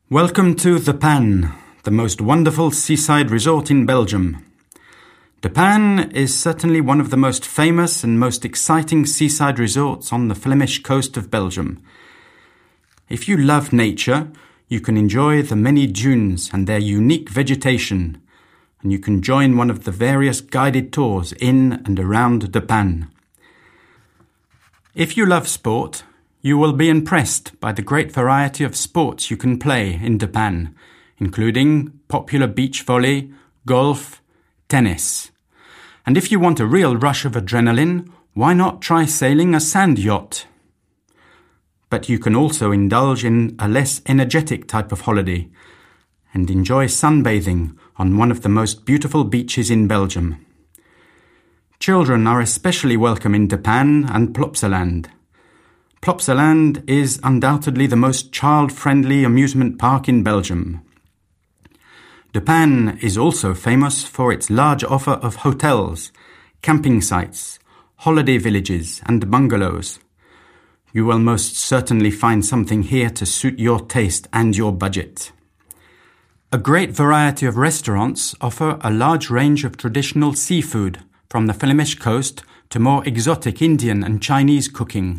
Welcome to The Pan, the most wonderful seaside resort in Belgium. De Pan is certainly one of the most famous and most exciting seaside resorts on the Flemish coast of Belgium. If you love nature, you can enjoy the many dunes and their unique vegetation, and you can join one of the various guided tours in and around De Pan. If you love sport, you will be impressed by the great variety of sports you can play in De Pan, including popular beach volley, golf, tennis. And if you want a real rush of adrenaline, why not try sailing a sand yacht? But you can also indulge in a less energetic type of holiday and enjoy sunbathing on one of the most beautiful beaches in Belgium. Children are especially welcome in De Pan and Plopsaland. Plopsaland is undoubtedly the most child-friendly amusement park in Belgium. De Pan is also famous for its large offer of hotels, camping sites, holiday villages and bungalows. You will most certainly find something here to suit your taste and your budget. A great variety of restaurants offer a large range of traditional seafood, from the Flemish coast to more exotic Indian and Chinese cooking.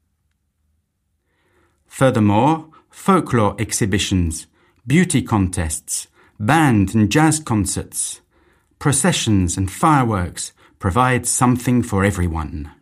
Furthermore, folklore exhibitions, beauty contests, band and jazz concerts, processions and fireworks provide something for everyone.